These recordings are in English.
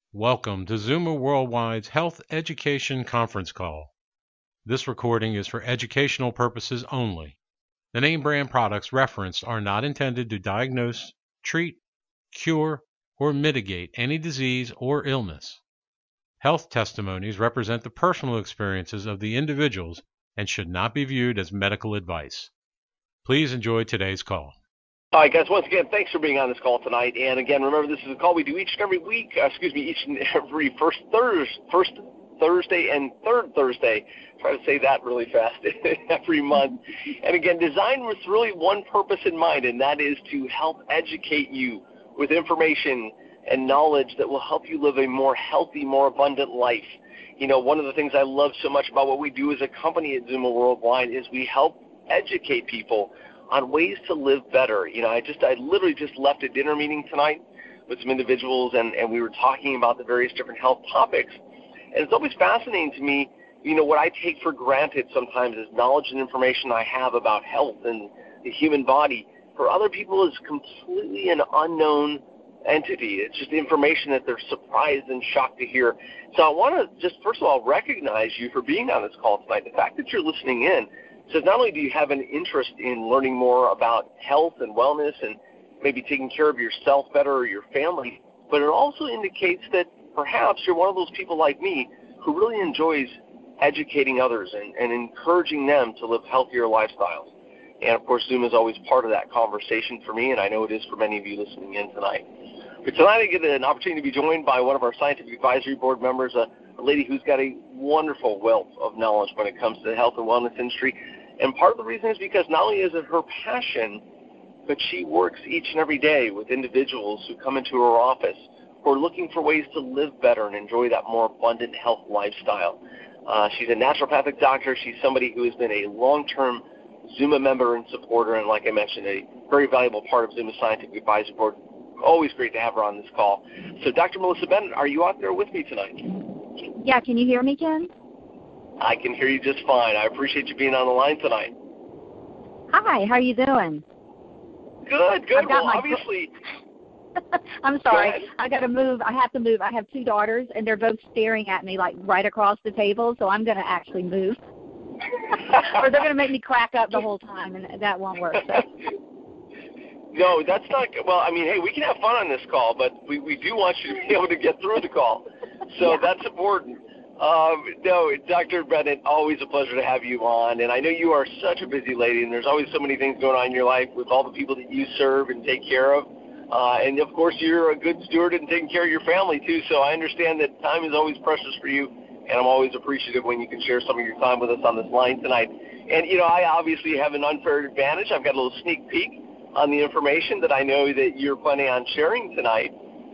Welcome to Zuma Worldwide's Health Education Conference Call. This recording is for educational purposes only. The name brand products referenced are not intended to diagnose, treat, cure, or mitigate any disease or illness. Health testimonies represent the personal experiences of the individuals and should not be viewed as medical advice. Please enjoy today's call. All right, guys, once again, thanks for being on this call tonight. And again, remember, this is a call we do each and every week, each and every first Thursday and third Thursday. Try to say that really fast every month. And again, designed with really one purpose in mind, and that is to help educate you with information and knowledge that will help you live a more healthy, more abundant life. You know, one of the things I love so much about what we do as a company at Zuma Worldwide is we help educate people on ways to live better. You know, I literally just left a dinner meeting tonight with some individuals, and we were talking about the various different health topics. And it's always fascinating to me, you know, what I take for granted sometimes is knowledge and information I have about health and the human body. For other people, is completely an unknown entity. It's just information that they're surprised and shocked to hear. So I want to just, first of all, recognize you for being on this call tonight. The fact that you're listening in says not only do you have an interest in learning more about health and wellness and maybe taking care of yourself better or your family, but it also indicates that perhaps you're one of those people like me who really enjoys educating others and encouraging them to live healthier lifestyles. And, of course, Zoom is always part of that conversation for me, and I know it is for many of you listening in tonight. But tonight I get an opportunity to be joined by one of our scientific advisory board members, a lady who's got a wonderful wealth of knowledge when it comes to the health and wellness industry. And part of the reason is because not only is it her passion, but she works each and every day with individuals who come into her office who are looking for ways to live better and enjoy that more abundant health lifestyle. She's a naturopathic doctor. She's somebody who has been a long-term Zuma member and supporter, and like I mentioned, a very valuable part of Zuma's Scientific Advisory Board. Always great to have her on this call. So, Dr. Melissa Bennett, are you out there with me tonight? Yeah, can you hear me, Ken? I can hear you just fine. I appreciate you being on the line tonight. Hi, how are you doing? Good. Well, obviously... I'm sorry. I got to move. I have to move. I have two daughters, and they're both staring at me like right across the table, so I'm going to actually move. Or they're going to make me crack up the whole time, and that won't work. So. No, that's not – well, I mean, hey, we can have fun on this call, but we do want you to be able to get through the call. So That's important. No, Dr. Bennett, always a pleasure to have you on. And I know you are such a busy lady, and there's always so many things going on in your life with all the people that you serve and take care of. And, of course, you're a good steward and taking care of your family, too. So I understand that time is always precious for you, and I'm always appreciative when you can share some of your time with us on this line tonight. And, you know, I obviously have an unfair advantage. I've got a little sneak peek on the information that I know that you're planning on sharing tonight.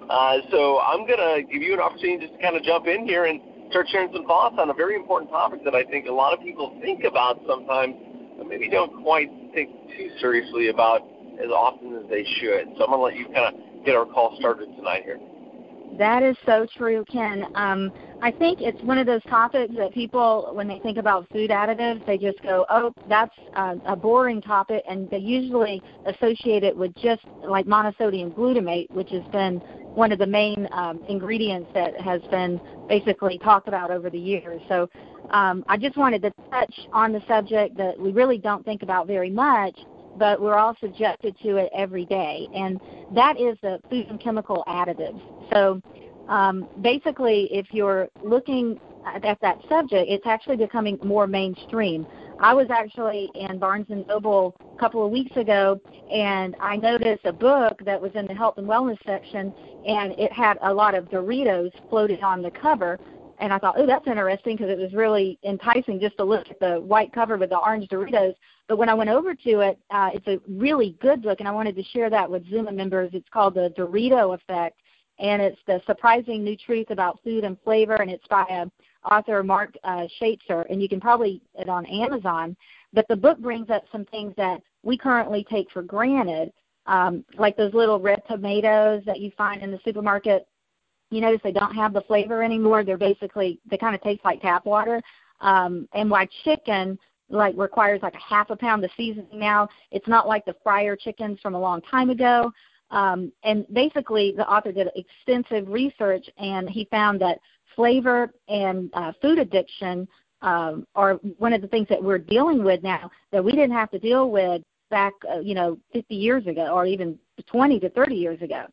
So I'm going to give you an opportunity just to kind of jump in here and start sharing some thoughts on a very important topic that I think a lot of people think about sometimes, but maybe don't quite think too seriously about as often as they should. So I'm going to let you kind of get our call started tonight here. That is so true, Ken. I think it's one of those topics that people, when they think about food additives, they just go, oh, that's a boring topic, and they usually associate it with just like monosodium glutamate, which has been one of the main ingredients that has been basically talked about over the years. So I just wanted to touch on the subject that we really don't think about very much, but we're all subjected to it every day, and that is the food and chemical additives. So basically, if you're looking at that subject, it's actually becoming more mainstream. I was actually in Barnes & Noble a couple of weeks ago, and I noticed a book that was in the health and wellness section, and it had a lot of Doritos floating on the cover. And I thought, oh, that's interesting, because it was really enticing just to look at the white cover with the orange Doritos. But when I went over to it, it's a really good book, and I wanted to share that with Zuma members. It's called The Dorito Effect, and it's the surprising new truth about food and flavor, and it's by author Mark Schaitzer, and you can probably get it on Amazon. But the book brings up some things that we currently take for granted, like those little red tomatoes that you find in the supermarket. You notice they don't have the flavor anymore. They kind of taste like tap water. And why chicken requires like a half a pound of seasoning now. It's not like the fryer chickens from a long time ago. And basically, the author did extensive research, and he found that flavor and food addiction are one of the things that we're dealing with now that we didn't have to deal with back, 50 years ago or even 20 to 30 years ago.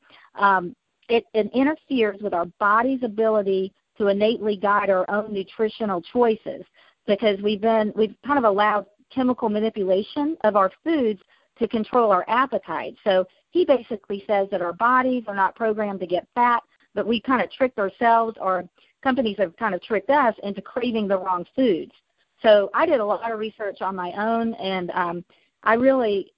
It interferes with our body's ability to innately guide our own nutritional choices because we've kind of allowed chemical manipulation of our foods to control our appetite. So he basically says that our bodies are not programmed to get fat, but we kind of tricked ourselves, or companies have kind of tricked us into craving the wrong foods. So I did a lot of research on my own, and I really,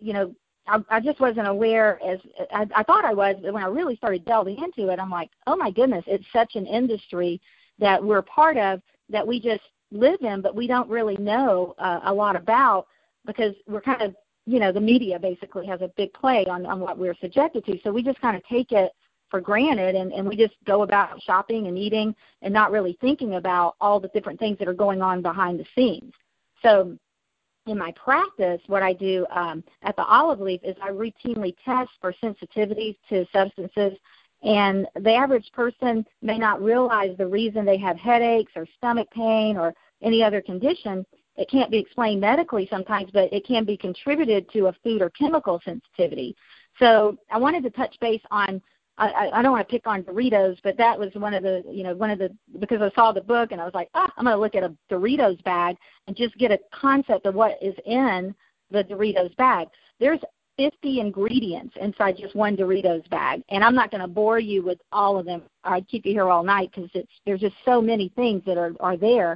I just wasn't aware as I thought I was, but when I really started delving into it, I'm like, oh my goodness, it's such an industry that we're part of that we just live in, but we don't really know a lot about because we're kind of, the media basically has a big play on what we're subjected to. So we just kind of take it for granted, and we just go about shopping and eating and not really thinking about all the different things that are going on behind the scenes. So in my practice, what I do at the Olive Leaf is I routinely test for sensitivities to substances, and the average person may not realize the reason they have headaches or stomach pain or any other condition. It can't be explained medically sometimes, but it can be contributed to a food or chemical sensitivity. So I wanted to touch base on, I don't want to pick on Doritos, but that was one of the, because I saw the book and I was like, I'm going to look at a Doritos bag and just get a concept of what is in the Doritos bag. There's 50 ingredients inside just one Doritos bag, and I'm not going to bore you with all of them. I'd keep you here all night because there's just so many things that are there.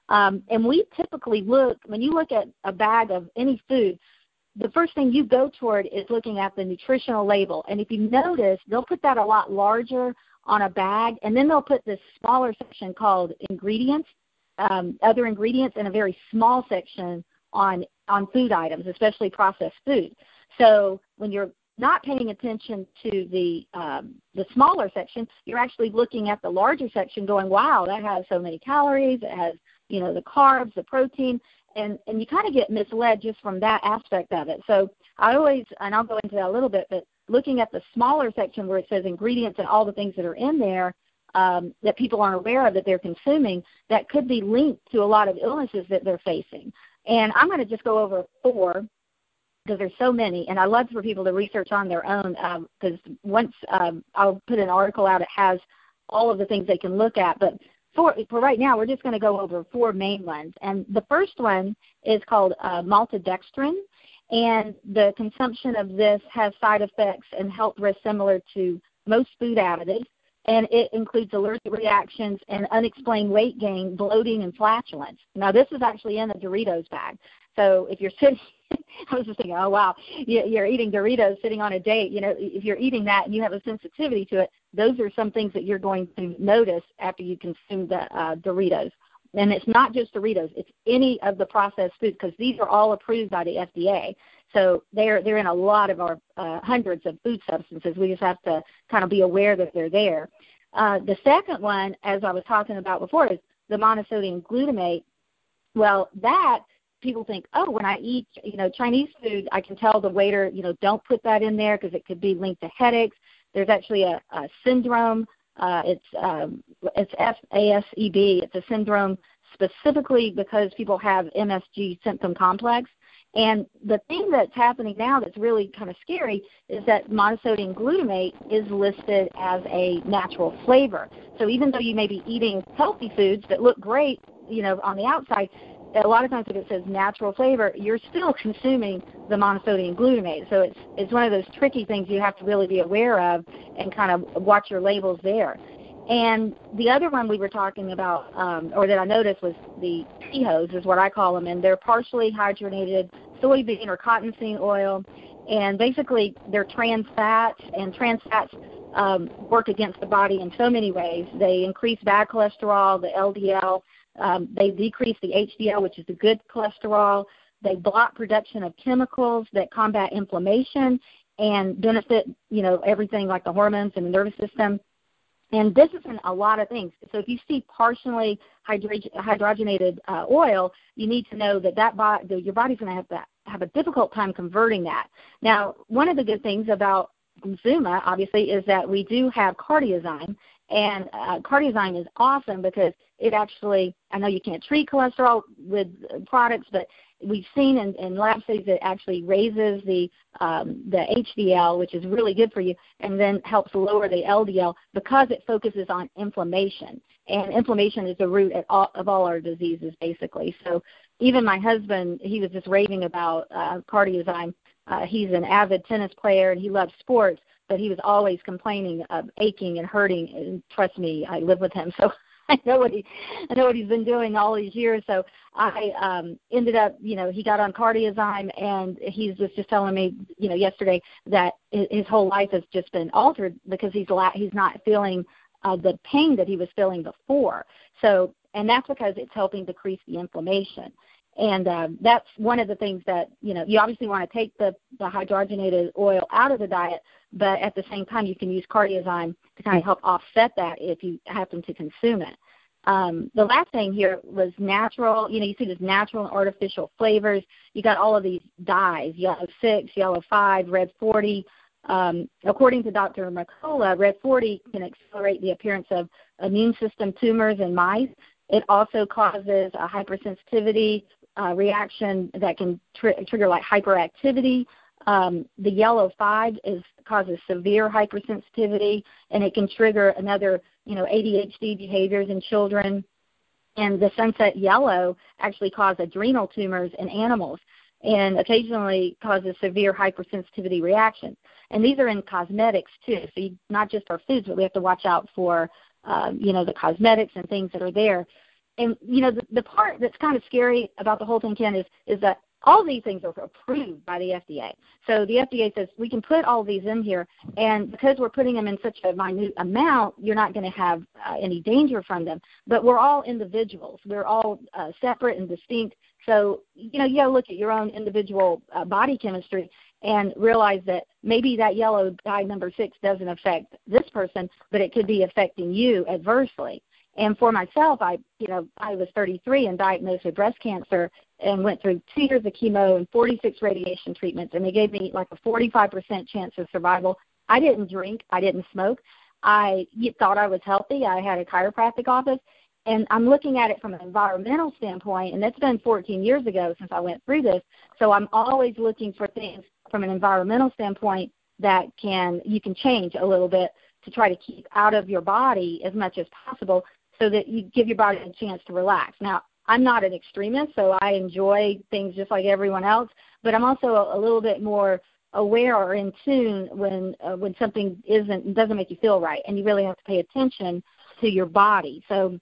And we typically when you look at a bag of any food, the first thing you go toward is looking at the nutritional label. And if you notice, they'll put that a lot larger on a bag, and then they'll put this smaller section called ingredients, other ingredients, and a very small section on food items, especially processed food. So when you're not paying attention to the smaller section, you're actually looking at the larger section going, wow, that has so many calories, it has the carbs, the protein, and you kind of get misled just from that aspect of it. So I always, and I'll go into that a little bit, but looking at the smaller section where it says ingredients and all the things that are in there that people aren't aware of that they're consuming, that could be linked to a lot of illnesses that they're facing. And I'm going to just go over 4 because there's so many, and I love for people to research on their own because once I'll put an article out, it has all of the things they can look at, but for right now, we're just going to go over 4 main ones. And the first one is called maltodextrin, and the consumption of this has side effects and health risks similar to most food additives, and it includes allergic reactions and unexplained weight gain, bloating, and flatulence. Now, this is actually in a Doritos bag. So if you're sitting, I was just thinking, oh, wow, you're eating Doritos sitting on a date. If you're eating that and you have a sensitivity to it, those are some things that you're going to notice after you consume the Doritos. And it's not just Doritos. It's any of the processed foods because these are all approved by the FDA. So they're in a lot of our hundreds of food substances. We just have to kind of be aware that they're there. The second one, as I was talking about before, is the monosodium glutamate. Well, that people think, oh, when I eat, Chinese food, I can tell the waiter, don't put that in there because it could be linked to headaches. There's actually a syndrome. It's FASEB. It's a syndrome specifically because people have MSG symptom complex. And the thing that's happening now that's really kind of scary is that monosodium glutamate is listed as a natural flavor. So even though you may be eating healthy foods that look great, on the outside, a lot of times if it says natural flavor, you're still consuming the monosodium glutamate. So it's one of those tricky things you have to really be aware of and kind of watch your labels there. And the other one we were talking about, or that I noticed, was the PHOs, is what I call them, and they're partially hydrogenated soybean or cottonseed oil, and basically they're trans fats, and trans fats work against the body in so many ways. They increase bad cholesterol, the LDL. They decrease the HDL, which is the good cholesterol. They block production of chemicals that combat inflammation and benefit, everything like the hormones and the nervous system. And this is in a lot of things. So if you see partially hydrogenated oil, you need to know that your body's going to have a difficult time converting that. Now, one of the good things about Zuma, obviously, is that we do have cardiozyme, and cardiozyme is awesome because it actually, I know you can't treat cholesterol with products, but we've seen in lab studies that it actually raises the HDL, which is really good for you, and then helps lower the LDL because it focuses on inflammation. And inflammation is the root of all our diseases, basically. So even my husband, he was just raving about cardiozyme. He's an avid tennis player, and he loves sports, but he was always complaining of aching and hurting. And trust me, I live with him, so I know what he's been doing all these years. So I ended up, he got on cardiozyme, and he's just telling me, yesterday that his whole life has just been altered because he's not feeling the pain that he was feeling before. So, and that's because it's helping decrease the inflammation. And that's one of the things that, you obviously want to take the hydrogenated oil out of the diet, but at the same time you can use cardiozyme to kind of help offset that if you happen to consume it. The last thing here was natural. You see this natural and artificial flavors. You got all of these dyes, yellow 6, yellow 5, red 40. According to Dr. Mercola, red 40 can accelerate the appearance of immune system tumors in mice. It also causes a hypersensitivity reaction that can trigger like hyperactivity. The yellow 5 causes severe hypersensitivity, and it can trigger another, ADHD behaviors in children. And the sunset yellow actually causes adrenal tumors in animals and occasionally causes severe hypersensitivity reactions. And these are in cosmetics too, so not just our foods, but we have to watch out for, the cosmetics and things that are there. And, the part that's kind of scary about the whole thing, Ken, is that all these things are approved by the FDA. So the FDA says we can put all these in here, and because we're putting them in such a minute amount, you're not going to have any danger from them. But we're all individuals. We're all separate and distinct. So, you got to look at your own individual body chemistry and realize that maybe that yellow dye number 6 doesn't affect this person, but it could be affecting you adversely. And for myself, I was 33 and diagnosed with breast cancer and went through 2 years of chemo and 46 radiation treatments, and they gave me like a 45% chance of survival. I didn't drink. I didn't smoke. I thought I was healthy. I had a chiropractic office, and I'm looking at it from an environmental standpoint, and it's been 14 years ago since I went through this, so I'm always looking for things from an environmental standpoint that you can change a little bit to try to keep out of your body as much as possible so that you give your body a chance to relax. Now, I'm not an extremist, so I enjoy things just like everyone else, but I'm also a little bit more aware or in tune when something doesn't make you feel right, and you really have to pay attention to your body. So,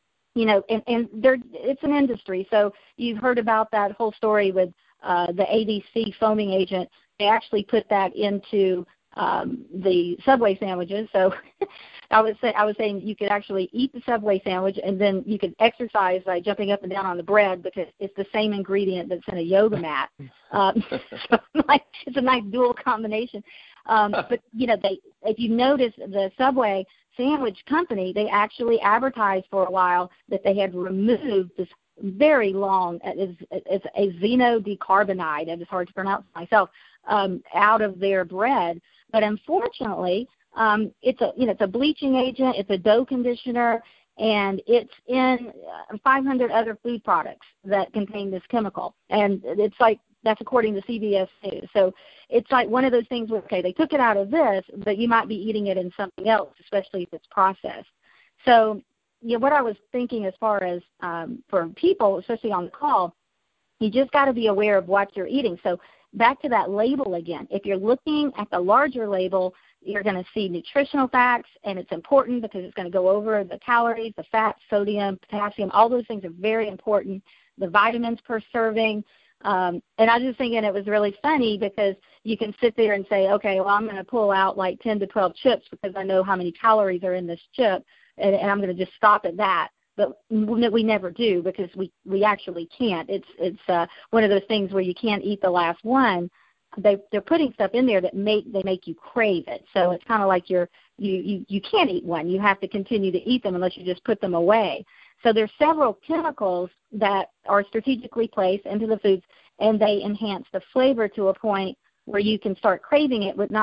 it's an industry. So you've heard about that whole story with the ADC foaming agent. They actually put that into the Subway sandwiches. So I was saying you could actually eat the Subway sandwich, and then you could exercise by jumping up and down on the bread because it's the same ingredient that's in a yoga mat. So it's a nice dual combination. But if you notice, the Subway sandwich company, they actually advertised for a while that they had removed this very long, it's a xenodecarbonide, and it's hard to pronounce myself, out of their bread. But unfortunately, it's a bleaching agent, it's a dough conditioner, and it's in 500 other food products that contain this chemical. And it's like, that's according to CBS News. So it's like one of those things where, okay, they took it out of this, but you might be eating it in something else, especially if it's processed. So what I was thinking as far as for people, especially on the call, you just got to be aware of what you're eating. So back to that label again. If you're looking at the larger label, you're going to see nutritional facts, and it's important because it's going to go over the calories, the fat, sodium, potassium. All those things are very important. The vitamins per serving. And I was just thinking it was really funny because you can sit there and say, okay, well, I'm going to pull out like 10 to 12 chips because I know how many calories are in this chip, and I'm going to just stop at that. But we never do because we actually can't. It's one of those things where you can't eat the last one. They're putting stuff in there that make you crave it. So it's kind of like you can't eat one. You have to continue to eat them unless you just put them away. So there's several chemicals that are strategically placed into the foods, and they enhance the flavor to a point where you can start craving it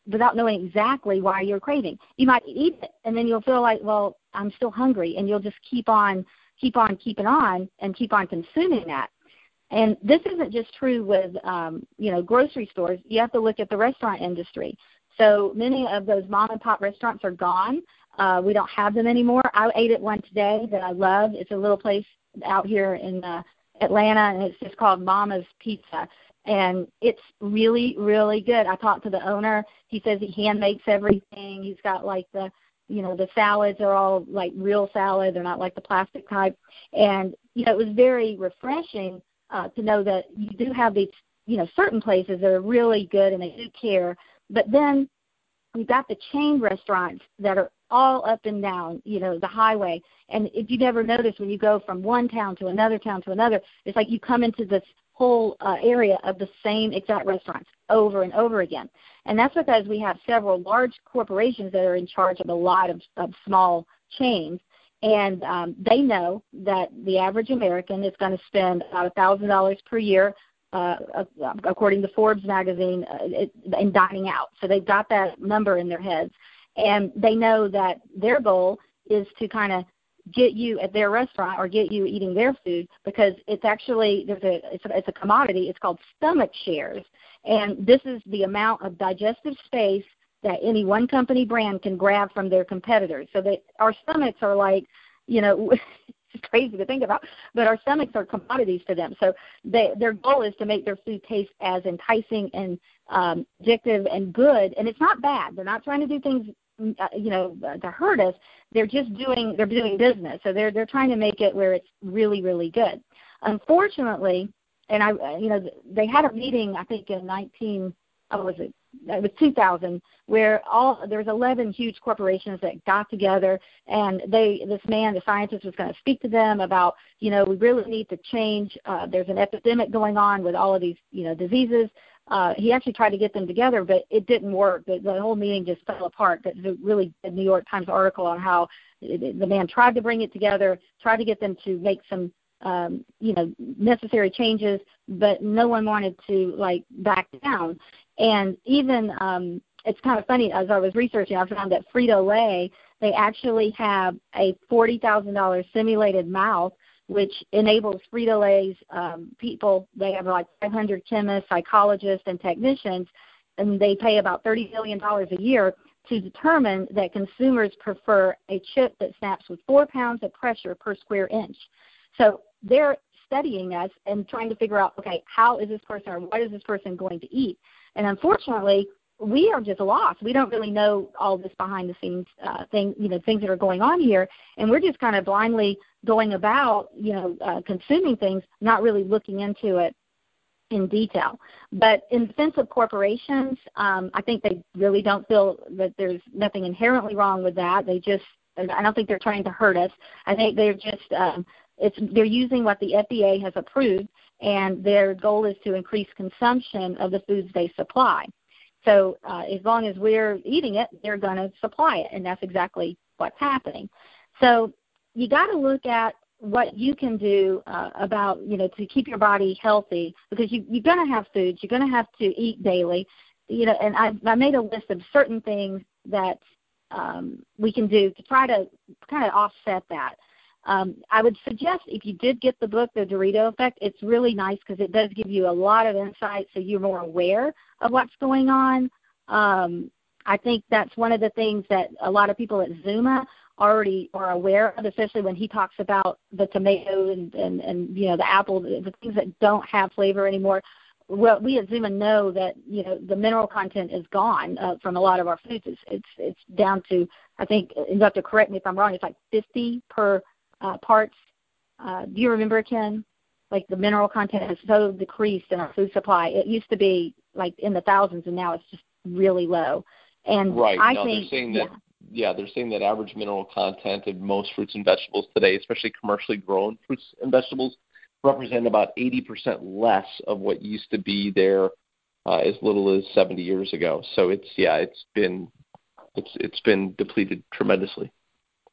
without knowing exactly why you're craving. You might eat it, and then you'll feel like, well, I'm still hungry, and you'll just keep on keeping on and keep on consuming that. And this isn't just true with, grocery stores. You have to look at the restaurant industry. So many of those mom-and-pop restaurants are gone. We don't have them anymore. I ate at one today that I love. It's a little place out here in Atlanta, and it's just called Mama's Pizza. And it's really, really good. I talked to the owner. He says he hand makes everything. He's got like the salads are all like real salad. They're not like the plastic type. And, it was very refreshing to know that you do have these, certain places that are really good and they do care. But then you've got the chain restaurants that are all up and down, the highway. And if you never notice, when you go from one town to another, it's like you come into this whole area of the same exact restaurants over and over again. And that's because we have several large corporations that are in charge of a lot of small chains. And they know that the average American is going to spend about $1,000 per year, according to Forbes magazine, in dining out. So they've got that number in their heads. And they know that their goal is to kind of get you at their restaurant or get you eating their food, because it's actually it's a commodity. It's called stomach shares, and this is the amount of digestive space that any one company brand can grab from their competitors. So that our stomachs are like, it's crazy to think about, but our stomachs are commodities to them. So their goal is to make their food taste as enticing and addictive and good, and it's not bad. They're not trying to do things to hurt us. They're doing business. So they're trying to make it where it's really, really good. Unfortunately, and they had a meeting, I think in 2000, where there was 11 huge corporations that got together, and this man, the scientist, was going to speak to them about, we really need to change. There's an epidemic going on with all of these, diseases. He actually tried to get them together, but it didn't work. The whole meeting just fell apart. There's a really good New York Times article on how the man tried to bring it together, tried to get them to make some, necessary changes, but no one wanted to, back down. And even it's kind of funny, as I was researching, I found that Frito-Lay, they actually have a $40,000 simulated mouth, which enables Frito-Lay's people. They have like 500 chemists, psychologists, and technicians, and they pay about $30 million a year to determine that consumers prefer a chip that snaps with 4 pounds of pressure per square inch. So they're studying us and trying to figure out, okay, how is this person or what is this person going to eat? And unfortunately, we are just lost. We don't really know all this behind the scenes things that are going on here, and we're just kind of blindly going about, consuming things, not really looking into it in detail. But in defense of corporations, I think they really don't feel that there's nothing inherently wrong with that. I don't think they're trying to hurt us. I think they're just they're using what the FDA has approved, and their goal is to increase consumption of the foods they supply. So as long as we're eating it, they're going to supply it, and that's exactly what's happening. So you got to look at what you can do about, to keep your body healthy, because you're going to have foods, you're going to have to eat daily, and I made a list of certain things that we can do to try to kind of offset that. I would suggest, if you did get the book, The Dorito Effect, it's really nice because it does give you a lot of insight, so you're more aware of what's going on. I think that's one of the things that a lot of people at Zuma already are aware of, especially when he talks about the tomato and the apple, the things that don't have flavor anymore. Well, we at Zuma know that the mineral content is gone from a lot of our foods. It's down to, I think, and you have to correct me if I'm wrong, it's like 50 per parts. Do you remember, Ken? Like the mineral content has so decreased in our food supply. It used to be like in the thousands, and now it's just really low. And right. I no, think, they're saying that average mineral content of most fruits and vegetables today, especially commercially grown fruits and vegetables, represent about 80% less of what used to be there as little as 70 years ago. So it's been depleted tremendously.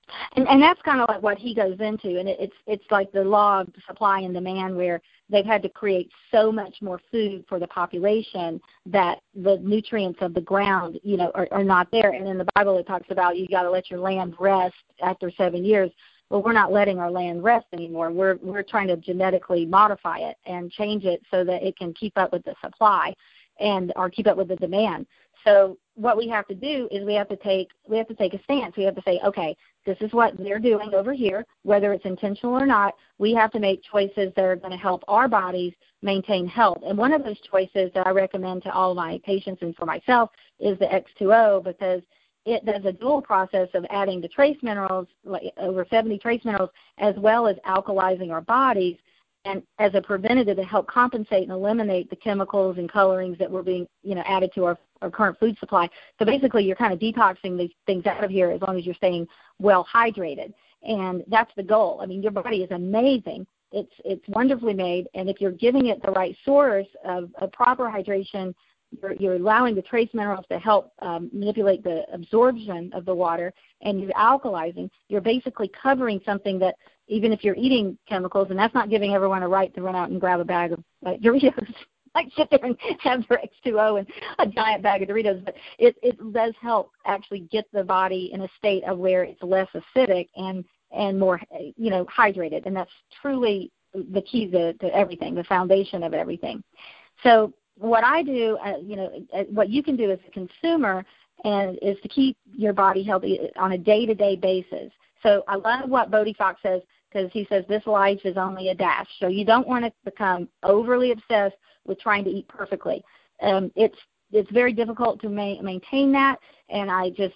And that's kind of like what he goes into, and it's like the law of supply and demand, where they've had to create so much more food for the population that the nutrients of the ground, are not there. And in the Bible it talks about you got to let your land rest after 7 years. Well, we're not letting our land rest anymore. We're trying to genetically modify it and change it so that it can keep up with the supply or keep up with the demand. So what we have to do is we have to take a stance. We have to say, okay, this is what they're doing over here, whether it's intentional or not. We have to make choices that are going to help our bodies maintain health. And one of those choices that I recommend to all my patients and for myself is the X2O, because it does a dual process of adding the trace minerals, like over 70 trace minerals, as well as alkalizing our bodies, and as a preventative to help compensate and eliminate the chemicals and colorings that were being, added to our current food supply. So basically, you're kind of detoxing these things out of here as long as you're staying well hydrated, and that's the goal. I mean, your body is amazing. It's wonderfully made, and if you're giving it the right source of proper hydration, you're allowing the trace minerals to help manipulate the absorption of the water, and you're alkalizing. You're basically covering something that, even if you're eating chemicals, and that's not giving everyone a right to run out and grab a bag of Doritos, like sit there and have their X2O and a giant bag of Doritos, but it does help actually get the body in a state of where it's less acidic and more, hydrated, and that's truly the key to everything, the foundation of everything. So what I do, what you can do as a consumer is to keep your body healthy on a day-to-day basis. So I love what Bodie Fox says, because he says this life is only a dash. So you don't want to become overly obsessed with trying to eat perfectly. It's very difficult to maintain that, and I just,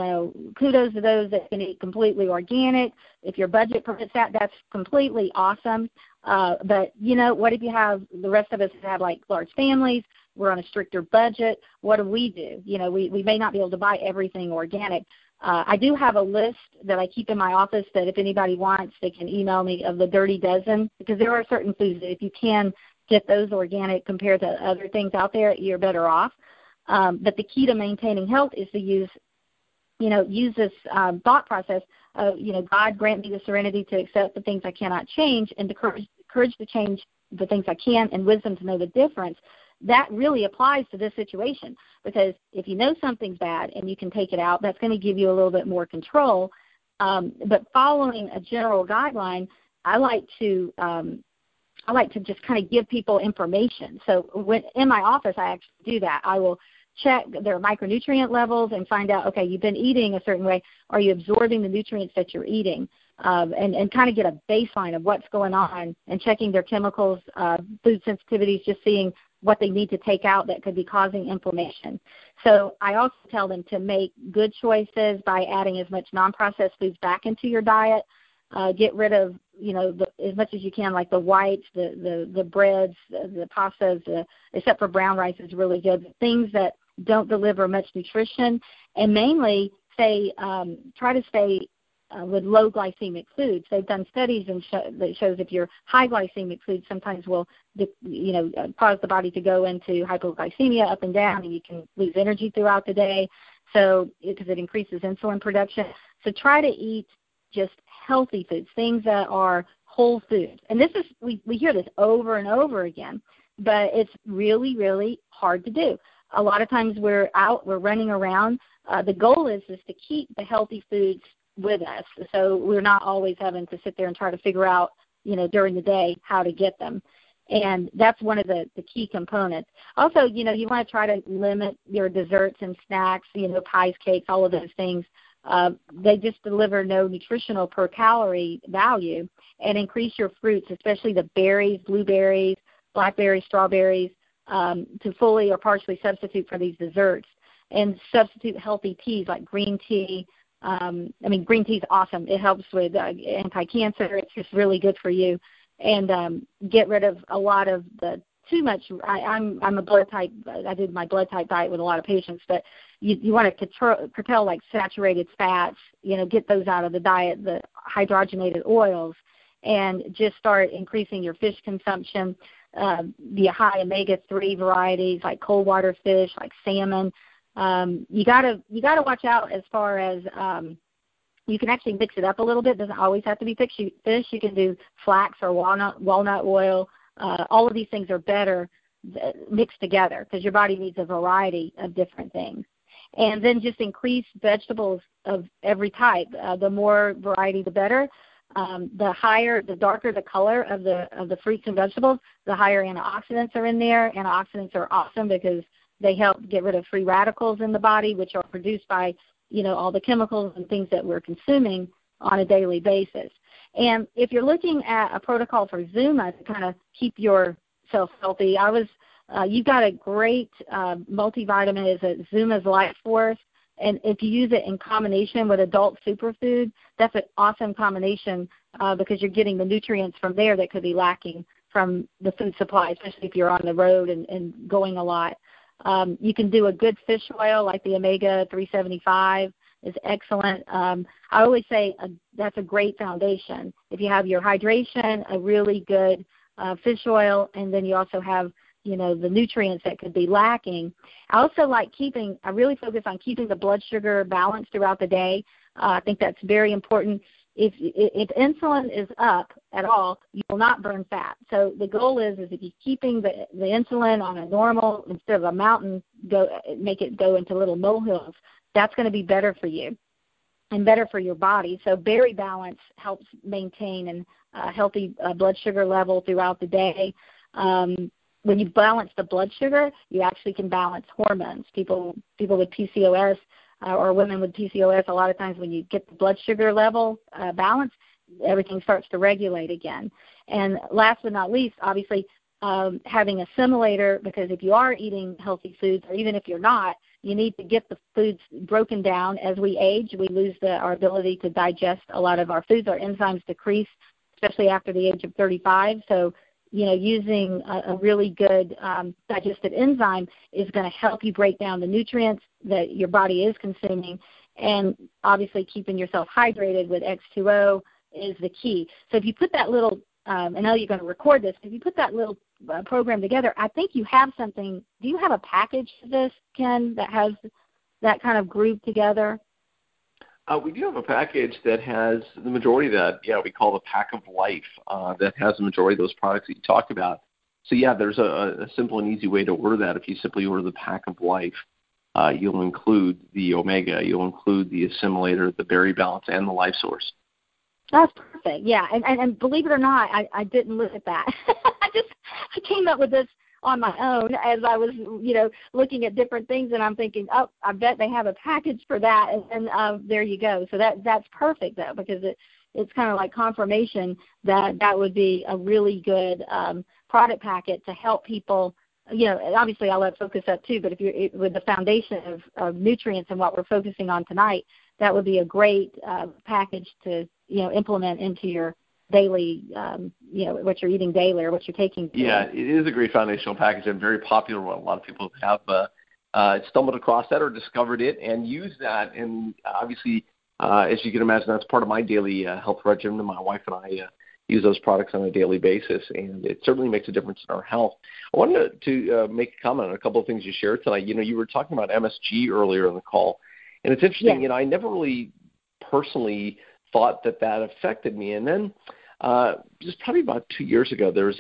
kudos to those that can eat completely organic. If your budget permits that, that's completely awesome. But, what if you have, the rest of us have like large families, we're on a stricter budget, what do? We may not be able to buy everything organic. I do have a list that I keep in my office that if anybody wants, they can email me, of the Dirty Dozen, because there are certain foods that if you can get those organic compared to other things out there, you're better off. But the key to maintaining health is to use this thought process of, God grant me the serenity to accept the things I cannot change, and the courage to change the things I can, and wisdom to know the difference. That really applies to this situation, because if you know something's bad and you can take it out, that's going to give you a little bit more control. But following a general guideline, I like to just kind of give people information. So when in my office, I actually do that. I will check their micronutrient levels and find out, okay, you've been eating a certain way. Are you absorbing the nutrients that you're eating? And kind of get a baseline of what's going on, and checking their chemicals, food sensitivities, just seeing what they need to take out that could be causing inflammation. So I also tell them to make good choices by adding as much non-processed foods back into your diet. Get rid of, as much as you can, like the whites, the breads, the pastas, except for brown rice is really good. Things that don't deliver much nutrition, and mainly try to stay with low glycemic foods. They've done studies that shows if you're high glycemic foods, sometimes will cause the body to go into hypoglycemia, up and down, and you can lose energy throughout the day. So because it increases insulin production. So try to eat just healthy foods, things that are whole foods. And this is we hear this over and over again, but it's really, really hard to do. A lot of times we're running around. The goal is to keep the healthy foods with us, so we're not always having to sit there and try to figure out, during the day how to get them. And that's one of the key components. Also, you want to try to limit your desserts and snacks, pies, cakes, all of those things. They just deliver no nutritional per calorie value. And increase your fruits, especially the berries, blueberries, blackberries, strawberries, to fully or partially substitute for these desserts. And substitute healthy teas like green tea. Green tea is awesome. It helps with anti-cancer. It's just really good for you. And get rid of a lot of the too much. I'm a blood type. I did my blood type diet with a lot of patients, but you want to curtail like saturated fats. Get those out of the diet. The hydrogenated oils, and just start increasing your fish consumption. The high omega-3 varieties like cold water fish, like salmon. You gotta watch out as far as You can actually mix it up a little bit. It doesn't always have to be fish. You can do flax or walnut oil. All of these things are better mixed together because your body needs a variety of different things. And then just increase vegetables of every type. The more variety, the better. The darker the color of the fruits and vegetables, the higher antioxidants are in there. Antioxidants are awesome because they help get rid of free radicals in the body, which are produced by, all the chemicals and things that we're consuming on a daily basis. And if you're looking at a protocol for Zuma to kind of keep yourself healthy, you've got a great multivitamin. It's Zuma's Life Force. And if you use it in combination with adult superfood, that's an awesome combination because you're getting the nutrients from there that could be lacking from the food supply, especially if you're on the road and going a lot. You can do a good fish oil like the omega-375 is excellent. I always say that's a great foundation. If you have your hydration, a really good fish oil, and then you also have the nutrients that could be lacking. I also I really focus on keeping the blood sugar balanced throughout the day. I think that's very important. If insulin is up at all, you will not burn fat. So the goal is if you're keeping the insulin on a normal, instead of a mountain, make it go into little molehills, that's going to be better for you and better for your body. So berry balance helps maintain a healthy blood sugar level throughout the day. When you balance the blood sugar, you actually can balance hormones. People with PCOS or women with PCOS, a lot of times when you get the blood sugar level balanced, everything starts to regulate again. And last but not least, obviously, having a simulator, because if you are eating healthy foods, or even if you're not, you need to get the foods broken down. As we age, we lose our ability to digest a lot of our foods. Our enzymes decrease, especially after the age of 35. So using a really good digested enzyme is going to help you break down the nutrients that your body is consuming, and obviously keeping yourself hydrated with X2O is the key. So if you put that little, I know you're going to record this, if you put that little program together, I think you have something. Do you have a package for this, Ken, that has that kind of grouped together? We do have a package that has the majority of that, we call the Pack of Life, that has the majority of those products that you talked about. So, there's a simple and easy way to order that. If you simply order the Pack of Life, you'll include the Omega, you'll include the Assimilator, the Berry Balance, and the Life Source. That's perfect, yeah. And believe it or not, I didn't look at that. I came up with this on my own as I was, looking at different things, and I'm thinking, I bet they have a package for that, and there you go. So that's perfect, though, because it's kind of like confirmation that would be a really good product packet to help people. Obviously I'll let focus up too, but if you're with the foundation of nutrients and what we're focusing on tonight, that would be a great package to, implement into your daily, what you're eating daily or what you're taking. Yeah, it is a great foundational package and very popular one. A lot of people have stumbled across that or discovered it and use that. And obviously, as you can imagine, that's part of my daily health regimen. My wife and I use those products on a daily basis, and it certainly makes a difference in our health. I wanted to make a comment on a couple of things you shared tonight. You were talking about MSG earlier in the call, and it's interesting. Yes. I never really personally thought that affected me. And then just probably about 2 years ago, there was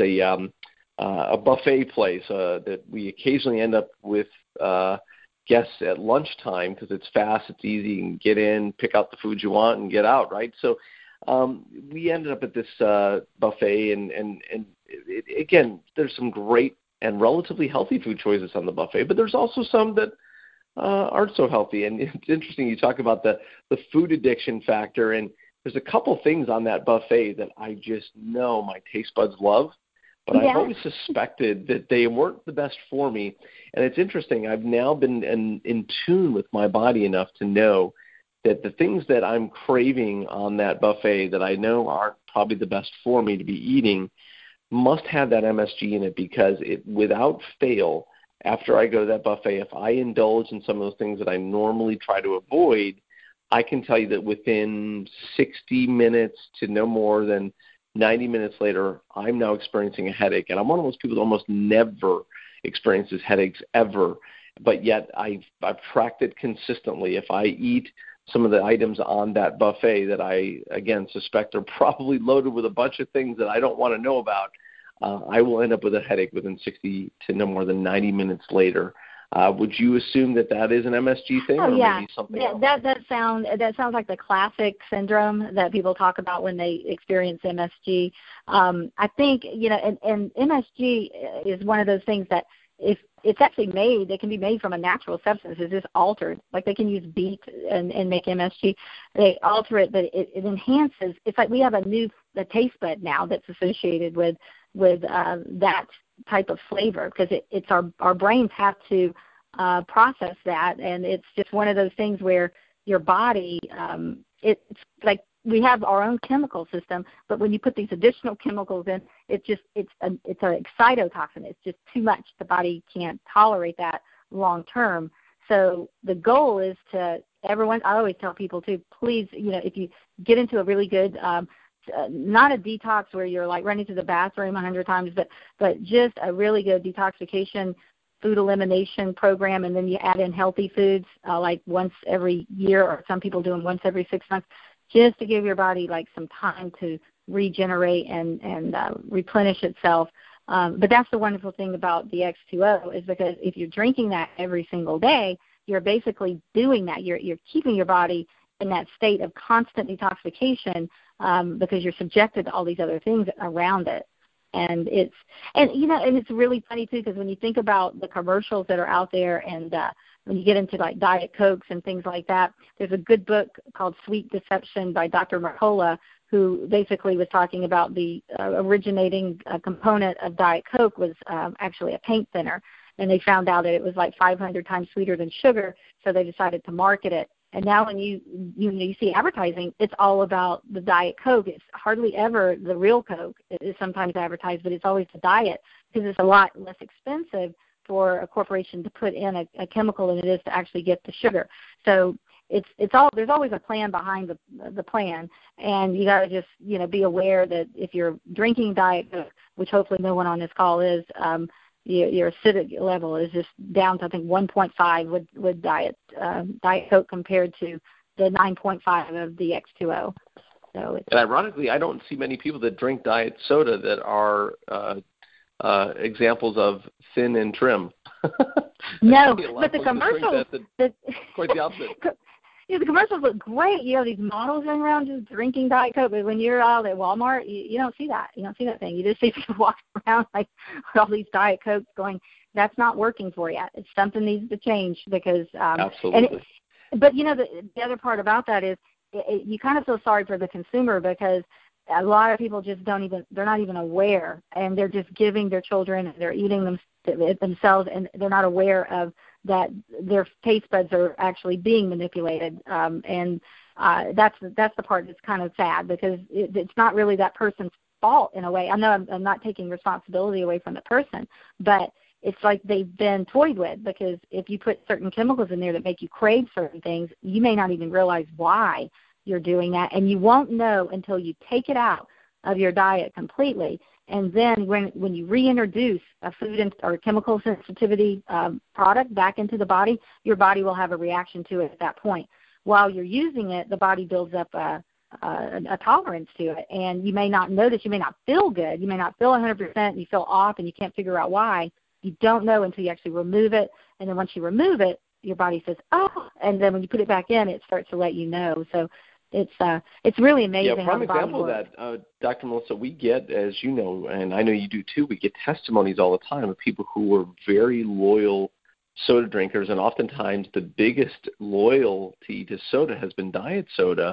a buffet place that we occasionally end up with guests at lunchtime because it's fast, it's easy, you can get in, pick out the food you want, and get out, right? So we ended up at this buffet, and again, there's some great and relatively healthy food choices on the buffet, but there's also some that aren't so healthy. And it's interesting, you talk about the food addiction factor, and there's a couple things on that buffet that I just know my taste buds love, but I've always suspected that they weren't the best for me. And it's interesting, I've now been in tune with my body enough to know that the things that I'm craving on that buffet that I know aren't probably the best for me to be eating must have that MSG in it, because it, without fail, after I go to that buffet, if I indulge in some of those things that I normally try to avoid, I can tell you that within 60 minutes to no more than 90 minutes later, I'm now experiencing a headache. And I'm one of those people that almost never experiences headaches ever, but yet I've tracked it consistently. If I eat some of the items on that buffet that I, again, suspect are probably loaded with a bunch of things that I don't want to know about, I will end up with a headache within 60 to no more than 90 minutes later. Would you assume that is an MSG thing, or maybe something else? That sounds like the classic syndrome that people talk about when they experience MSG. I think, and MSG is one of those things that if it's actually made, it can be made from a natural substance. It's just altered. Like they can use beet and make MSG. They alter it, but it enhances. It's like we have a taste bud now that's associated with that type of flavor, because it's our brains have to process that, and it's just one of those things where your body, it's like we have our own chemical system, but when you put these additional chemicals in, it's an excitotoxin. It's just too much. The body can't tolerate that long term. So the goal is I always tell people to please, if you get into a really good not a detox where you're like running to the bathroom 100 times, but just a really good detoxification food elimination program, and then you add in healthy foods like once every year, or some people do them once every 6 months, just to give your body like some time to regenerate and replenish itself. But that's the wonderful thing about the X2O, is because if you're drinking that every single day, you're basically doing that. You're keeping your body in that state of constant detoxification because you're subjected to all these other things around it. And it's really funny too, because when you think about the commercials that are out there, and when you get into like Diet Cokes and things like that, there's a good book called Sweet Deception by Dr. Mercola, who basically was talking about the originating component of Diet Coke was actually a paint thinner, and they found out that it was like 500 times sweeter than sugar, so they decided to market it. And now when you see advertising, it's all about the Diet Coke. It's hardly ever the real Coke. It is sometimes advertised, but it's always the diet, because it's a lot less expensive for a corporation to put in a chemical than it is to actually get the sugar. So there's always a plan behind the plan, and you got to just be aware that if you're drinking Diet Coke, which hopefully no one on this call is, your acidic level is just down to, I think, 1.5 with Diet Coke compared to the 9.5 of the X2O. So and ironically, I don't see many people that drink diet soda that are examples of thin and trim. No, but the commercials, quite the opposite. The commercials look great. You have these models running around just drinking Diet Coke, but when you're out at Walmart, you don't see that. You don't see that thing. You just see people walking around like with all these Diet Cokes going, that's not working for you. It's something needs to change, because absolutely. But the other part about that is you kind of feel sorry for the consumer, because a lot of people just they're not even aware, and they're just giving their children, and they're eating them themselves, and they're not aware of that their taste buds are actually being manipulated, and that's the part that's kind of sad, because it's not really that person's fault in a way. I know I'm not taking responsibility away from the person, but it's like they've been toyed with, because if you put certain chemicals in there that make you crave certain things, you may not even realize why you're doing that, and you won't know until you take it out of your diet completely. And then when you reintroduce a food or chemical sensitivity product back into the body, your body will have a reaction to it at that point. While you're using it, the body builds up a tolerance to it, and you may not notice. You may not feel good. You may not feel 100%. You feel off, and you can't figure out why. You don't know until you actually remove it, and then once you remove it, your body says, oh, and then when you put it back in, it starts to let you know. So it's really amazing. Yeah, prime how the body example works. of that, Dr. Melissa, we get, as you know, and I know you do too, we get testimonies all the time of people who are very loyal soda drinkers, and oftentimes the biggest loyalty to soda has been diet soda,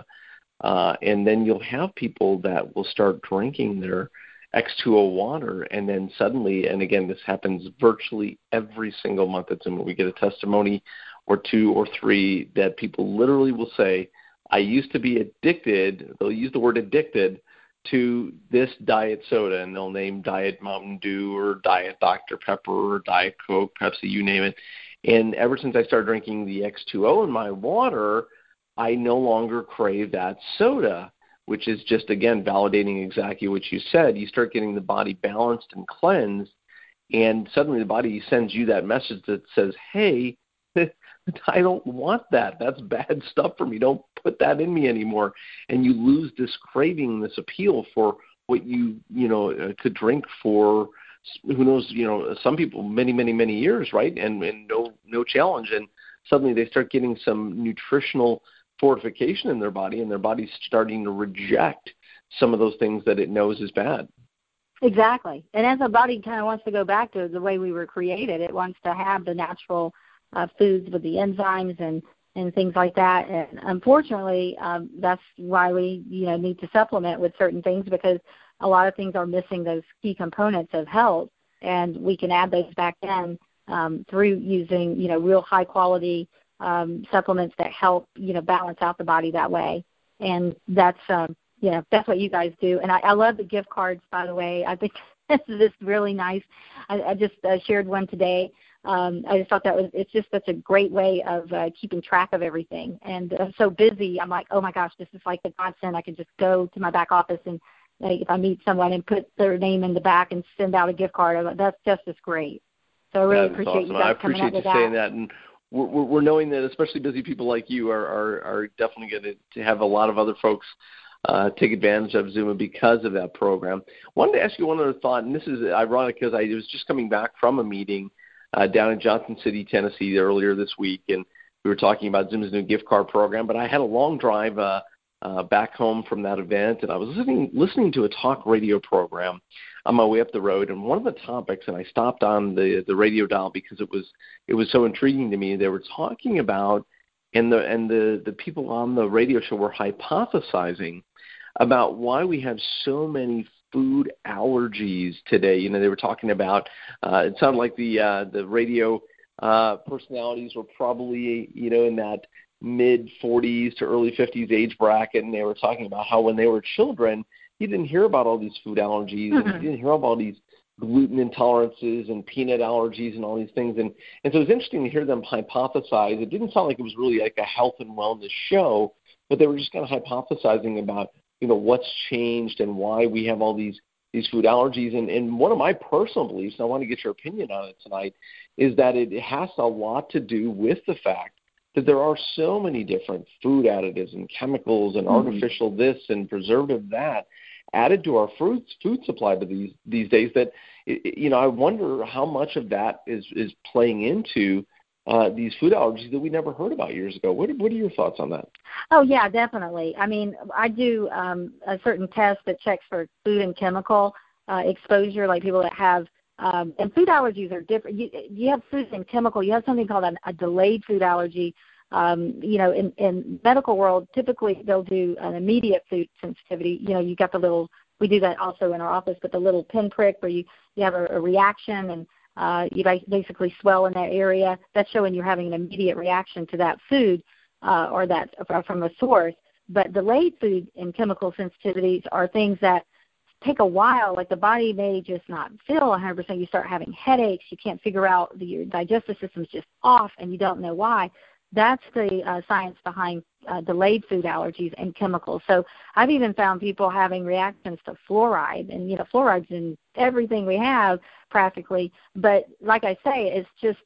and then you'll have people that will start drinking their X2O water, and then suddenly, and again, this happens virtually every single month, it's when we get a testimony or two or three that people literally will say, I used to be addicted, they'll use the word addicted, to this diet soda, and they'll name Diet Mountain Dew or Diet Dr. Pepper or Diet Coke, Pepsi, you name it. And ever since I started drinking the X2O in my water, I no longer crave that soda, which is just, again, validating exactly what you said. You start getting the body balanced and cleansed, and suddenly the body sends you that message that says, hey, I don't want that. That's bad stuff for me. Don't put that in me anymore. And you lose this craving, this appeal for what you could drink for, who knows, some people many, many, many years, right? And no challenge. And suddenly they start getting some nutritional fortification in their body, and their body's starting to reject some of those things that it knows is bad. Exactly. And as our body kind of wants to go back to the way we were created, it wants to have the natural foods with the enzymes and things like that. And unfortunately, that's why we need to supplement with certain things, because a lot of things are missing those key components of health, and we can add those back in through using real high quality supplements that help balance out the body that way. And that's that's what you guys do. And I love the gift cards, by the way. I think this is really nice. I just shared one today. I just thought it's just such a great way of keeping track of everything. And I'm so busy, I'm like, oh my gosh, this is like the godsend. I can just go to my back office and if I meet someone and put their name in the back and send out a gift card. That's just as great. So I really appreciate awesome. You guys coming up with that. I appreciate you saying that. And we're knowing that especially busy people like you are definitely going to have a lot of other folks take advantage of Zuma because of that program. I wanted to ask you one other thought, and this is ironic because I was just coming back from a meeting down in Johnson City, Tennessee earlier this week, and we were talking about Zuma's new gift card program, but I had a long drive back home from that event, and I was listening to a talk radio program on my way up the road, and one of the topics, and I stopped on the radio dial because it was so intriguing to me. They were talking about, and the people on the radio show were hypothesizing about why we have so many food allergies today. They were talking about, it sounded like the radio personalities were probably, in that mid-40s to early 50s age bracket, and they were talking about how when they were children, you didn't hear about all these food allergies, and you didn't hear about all these gluten intolerances and peanut allergies and all these things. And so it was interesting to hear them hypothesize. It didn't sound like it was really like a health and wellness show, but they were just kind of hypothesizing about, what's changed and why we have all these food allergies. And one of my personal beliefs, and I want to get your opinion on it tonight, is that it has a lot to do with the fact that there are so many different food additives and chemicals and artificial this and preservative that added to our food supply to these days that, I wonder how much of that is playing into these food allergies that we never heard about years ago. What are your thoughts on that? Oh, yeah, definitely. I mean, I do a certain test that checks for food and chemical exposure, like people that have and food allergies are different. You have food and chemical. You have something called a delayed food allergy. In medical world, typically they'll do an immediate food sensitivity. You got the little, we do that also in our office, but the little pinprick where you have a reaction and you basically swell in that area. That's showing you're having an immediate reaction to that food or that from a source. But delayed food and chemical sensitivities are things that take a while, like the body may just not feel 100%. You start having headaches. You can't figure out, your digestive system's just off, and you don't know why. That's the science behind delayed food allergies and chemicals. So I've even found people having reactions to fluoride, and fluoride's in everything we have practically. But like I say, it's just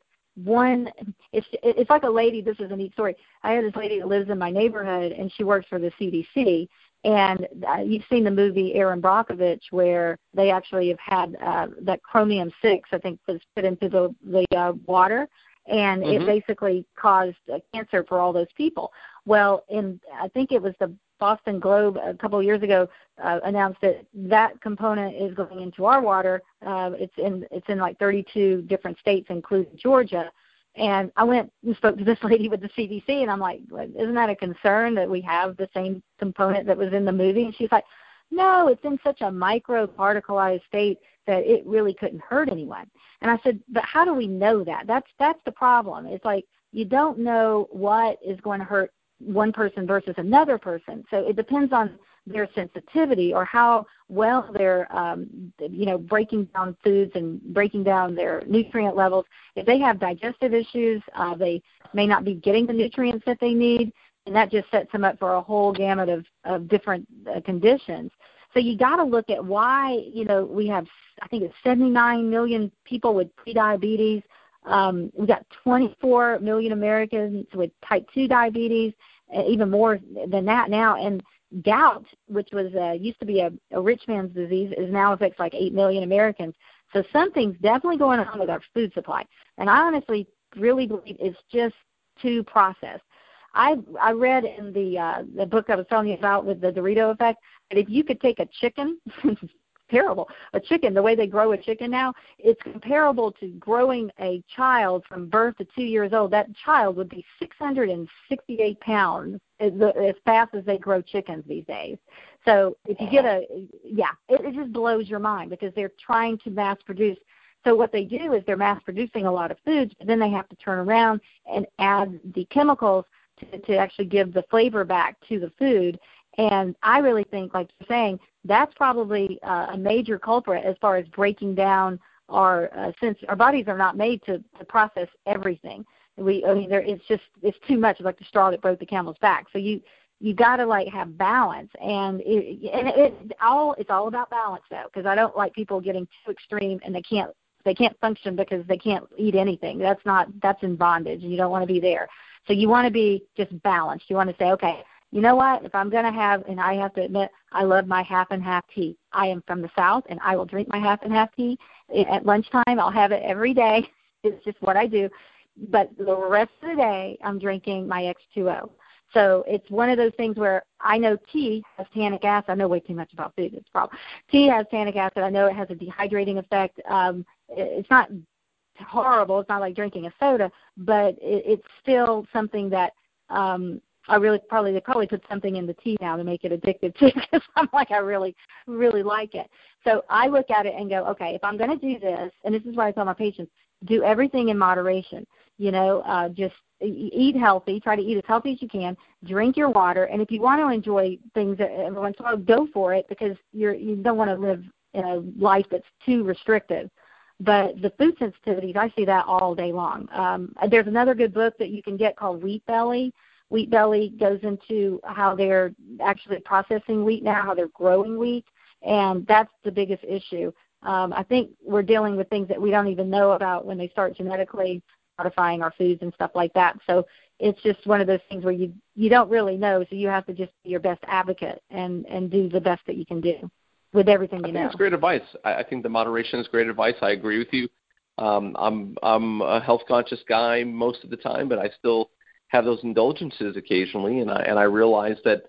it's like a lady. This is a neat story. I have this lady that lives in my neighborhood, and she works for the CDC. And you've seen the movie Erin Brockovich, where they actually have had that chromium-6, I think, was put into the water, and it basically caused cancer for all those people. Well, I think it was the Boston Globe a couple of years ago announced that component is going into our water. It's in like 32 different states, including Georgia. And I went and spoke to this lady with the CDC, and I'm like, isn't that a concern that we have the same component that was in the movie? And she's like, no, it's in such a microparticleized state that it really couldn't hurt anyone. And I said, but how do we know that? That's the problem. It's like you don't know what is going to hurt one person versus another person. So it depends on their sensitivity or how well they're, breaking down foods and breaking down their nutrient levels. If they have digestive issues, they may not be getting the nutrients that they need, and that just sets them up for a whole gamut of different conditions. So you got to look at why, we have, I think it's 79 million people with prediabetes. We've got 24 million Americans with type 2 diabetes, even more than that now. And gout, which was used to be a rich man's disease, is now affects like 8 million Americans. So something's definitely going on with our food supply. And I honestly really believe it's just too processed. I read in the book I was telling you about with the Dorito effect that if you could take a chicken, terrible, a chicken, the way they grow a chicken now, it's comparable to growing a child from birth to 2 years old. That child would be 668 pounds as fast as they grow chickens these days. So if you get it just blows your mind because they're trying to mass produce. So what they do is they're mass producing a lot of foods, but then they have to turn around and add the chemicals to actually give the flavor back to the food. And I really think, like you're saying, that's probably a major culprit as far as breaking down since our bodies are not made to process everything. It's too much. It's like the straw that broke the camel's back. So you got to have balance, and it's all about balance though, because I don't like people getting too extreme and they can't function because they can't eat anything. That's in bondage, and you don't want to be there. So you want to be just balanced. You want to say, okay, you know what? If I'm going to have, and I have to admit, I love my half and half tea. I am from the South, and I will drink my half and half tea at lunchtime. I'll have it every day. It's just what I do. But the rest of the day, I'm drinking my X2O. So it's one of those things where I know tea has tannic acid. I know way too much about food. It's a problem. Tea has tannic acid. I know it has a dehydrating effect. It's not horrible. It's not like drinking a soda, but it's still something that they probably put something in the tea now to make it addictive too, because I'm like, I really, really like it. So I look at it and go, okay, if I'm going to do this, and this is why I tell my patients, do everything in moderation. Just eat healthy, try to eat as healthy as you can, drink your water, and if you want to enjoy things every once in a while, go for it, because you don't want to live in a life that's too restrictive. But the food sensitivities, I see that all day long. There's another good book that you can get called Wheat Belly. Wheat Belly goes into how they're actually processing wheat now, how they're growing wheat, and that's the biggest issue. I think we're dealing with things that we don't even know about when they start genetically modifying our foods and stuff like that. So it's just one of those things where you don't really know, so you have to just be your best advocate and do the best that you can do with everything you know. I think it's great advice. I think the moderation is great advice. I agree with you. I'm a health conscious guy most of the time, but I still have those indulgences occasionally, and I realize that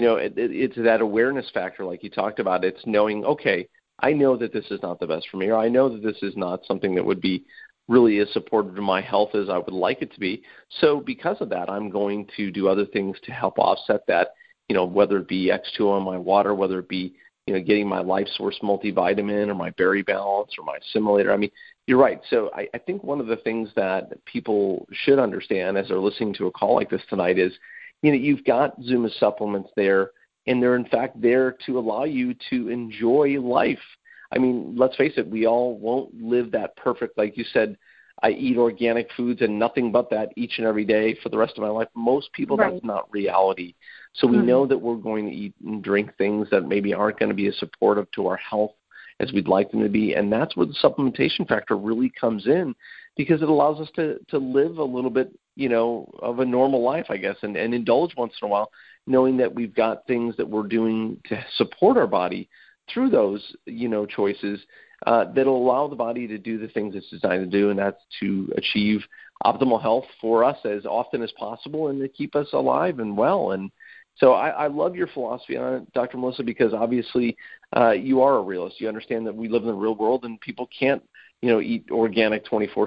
it's that awareness factor, like you talked about. It's knowing, okay, I know that this is not the best for me, or I know that this is not something that would be really as supportive to my health as I would like it to be. So because of that, I'm going to do other things to help offset that. Whether it be X2O in my water, whether it be getting my Life Source multivitamin or my Berry Balance or my Assimilator. I mean, you're right. So I think one of the things that people should understand as they're listening to a call like this tonight is, you've got Zuma supplements there, and they're in fact there to allow you to enjoy life. I mean, let's face it, we all won't live that perfect. Like you said, I eat organic foods and nothing but that each and every day for the rest of my life. Most people, right. That's not reality. So we know that we're going to eat and drink things that maybe aren't going to be as supportive to our health as we'd like them to be. And that's where the supplementation factor really comes in, because it allows us to live a little bit, of a normal life, I guess, and indulge once in a while, knowing that we've got things that we're doing to support our body through those, choices that'll allow the body to do the things it's designed to do, and that's to achieve optimal health for us as often as possible and to keep us alive and well. And so I love your philosophy on it, Dr. Melissa, because obviously you are a realist. You understand that we live in the real world and people can't, eat organic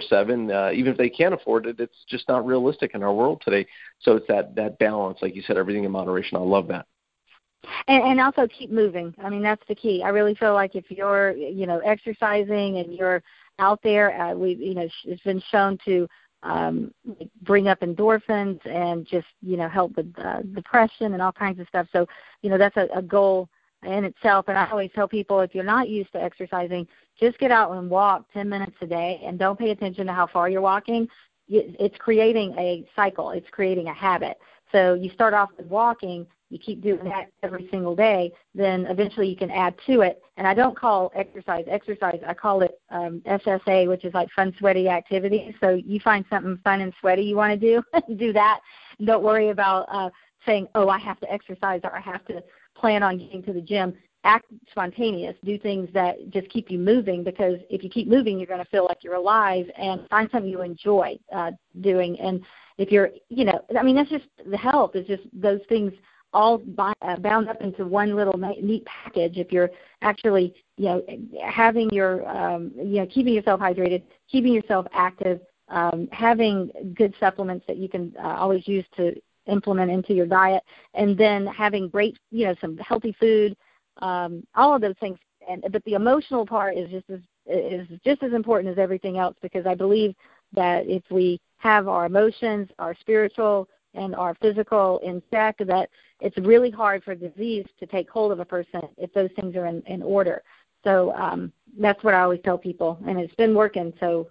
24/7. Even if they can afford it, it's just not realistic in our world today. So it's that balance, like you said, everything in moderation. I love that. And also keep moving. I mean, that's the key. I really feel like if you're, exercising and you're out there, it's been shown to bring up endorphins and just, help with depression and all kinds of stuff. So, that's a goal in itself. And I always tell people, if you're not used to exercising, just get out and walk 10 minutes a day and don't pay attention to how far you're walking. It's creating a cycle. It's creating a habit. So you start off with walking, you keep doing that every single day, then eventually you can add to it. And I don't call exercise, I call it SSA, which is like fun, sweaty activities. So you find something fun and sweaty you want to do, do that. And don't worry about saying, oh, I have to exercise or I have to plan on getting to the gym. Act spontaneous. Do things that just keep you moving, because if you keep moving, you're going to feel like you're alive, and find something you enjoy doing. And if you're, that's just the health. It's just those things all bound up into one little neat package. If you're actually, having your, keeping yourself hydrated, keeping yourself active, having good supplements that you can always use to implement into your diet, and then having great, some healthy food, all of those things. But the emotional part is just as important as everything else, because I believe that if we have our emotions, our spiritual and our physical in check, that it's really hard for disease to take hold of a person if those things are in order. So that's what I always tell people, and it's been working. So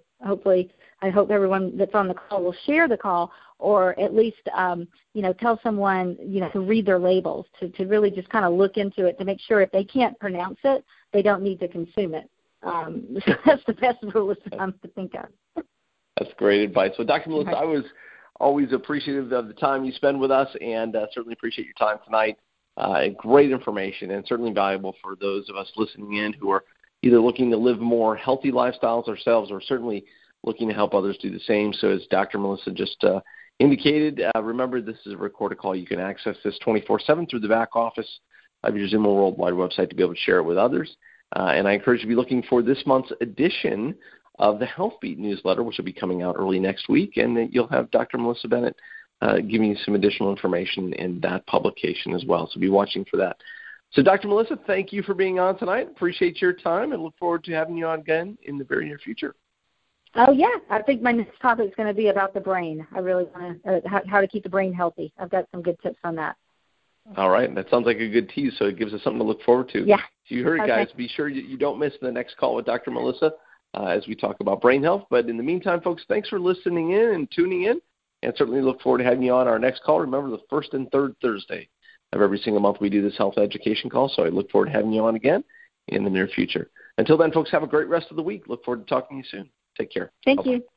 I hope everyone that's on the call will share the call, or at least, tell someone, to read their labels, to really just kind of look into it to make sure if they can't pronounce it, they don't need to consume it. So that's the best rule of thumb to think of. That's great advice. So, Dr. Melissa, I was always appreciative of the time you spend with us, and certainly appreciate your time tonight. Great information, and certainly valuable for those of us listening in who are either looking to live more healthy lifestyles ourselves, or certainly looking to help others do the same. So as Dr. Melissa just indicated, remember, this is a recorded call. You can access this 24/7 through the back office of your Zuma Worldwide website to be able to share it with others. And I encourage you to be looking for this month's edition of the Health Beat newsletter, which will be coming out early next week. And you'll have Dr. Melissa Bennett giving you some additional information in that publication as well. So be watching for that. So, Dr. Melissa, thank you for being on tonight. Appreciate your time, and look forward to having you on again in the very near future. Oh, yeah. I think my next topic is going to be about the brain. I really want to, how to keep the brain healthy. I've got some good tips on that. All right. That sounds like a good tease, so it gives us something to look forward to. Yeah. So you heard it, guys. Be sure you don't miss the next call with Dr. Melissa as we talk about brain health. But in the meantime, folks, thanks for listening in and tuning in, and certainly look forward to having you on our next call. Remember, the first and third Thursday of every single month we do this health education call, so I look forward to having you on again in the near future. Until then, folks, have a great rest of the week. Look forward to talking to you soon. Take care. Thank you.